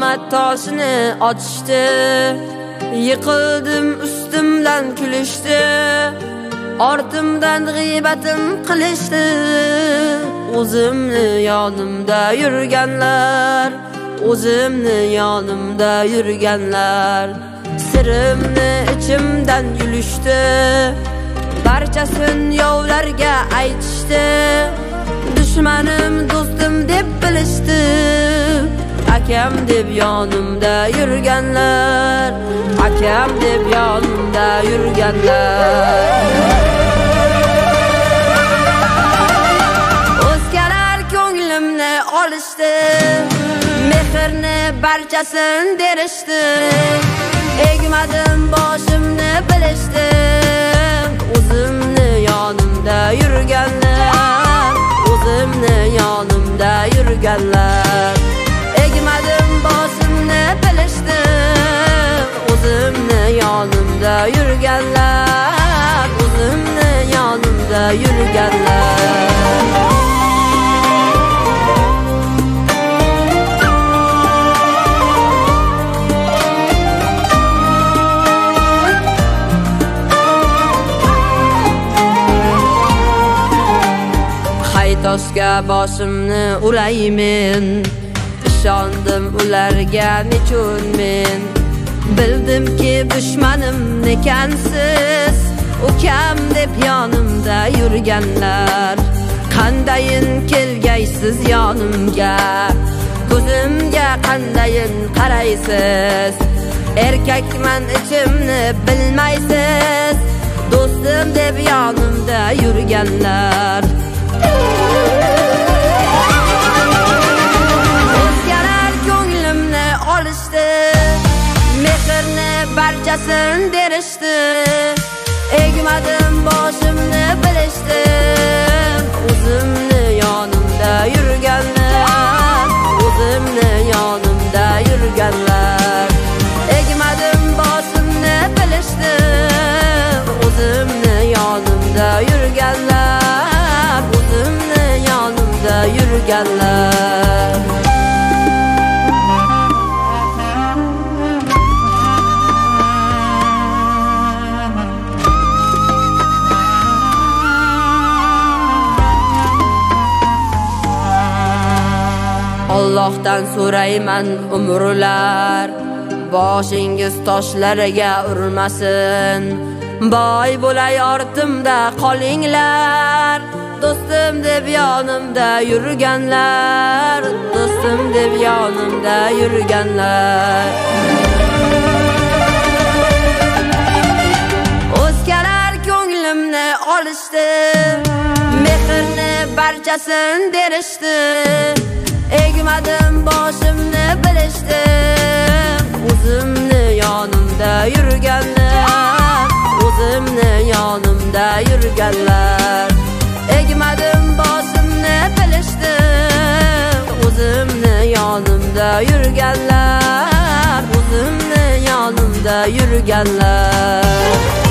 omat toshini ochishdi. Yiqildim, ustimdan kulishdi. Ortimdan g'iybatim qilishdi. O'zimni yonimda yurganlar, o'zimni yonimda yurganlar, sirimni ichimdan yulishdi. Barchasin yovlarga aytishdi. Dushmanim do'stim deb bilishdi. Akam deb yonimda yurganlar, akam deb yonimda yurganlar. O'zgalar ko'nglimni olishdi. Mehrni barchasin derishdi. Egmadim boshimni bilishdi. O'zimni yonimda yurganlar, o'zimni yonimda yurganlar. Egmadim boshimni bilishdi. O'zimni yonimda yurganlar, o'zimni yonimda yurganlar. Toshga boshimni ulaymen, ishondim ularga nechun men. Bildimki dushmanim nekansiz, ukam deb yonimda yurganlar. Qandayin kelgaysiz yonimga, ko'zimga qandayin qaraysiz. Erkakman ichimni bilmaysiz, do'stim deb yonimda yurganlar. O'zgalar ko'nglimni olishdi. Mehrni barchasin derishdi. Egmadim boshimni bilishdi. O'zimni yonimda yurganlar, o'zimni yonimda yurganlar. Egmadim boshimni bilishdi. O'zimni yonimda yurganlar, o'zimni yonimda yurganlar. Allohdan so'rayman umrlar, boshingiz toshlarga urmasin. Boy bo'lay ortimda qolinglar, do'stim deb yonimda yurganlar, do'stim deb yonimda yurganlar. O'zgalar ko'nglimni olishdi. Mehrni barchasin derishdi. Egmadim boshimni bilishdi. O'zimni yonimda yurganlar, o'zimni yonimda yurganlar. Egmadim boshimni bilishdi. O'zimni yonimda yurganlar, o'zimni yonimda yurganlar.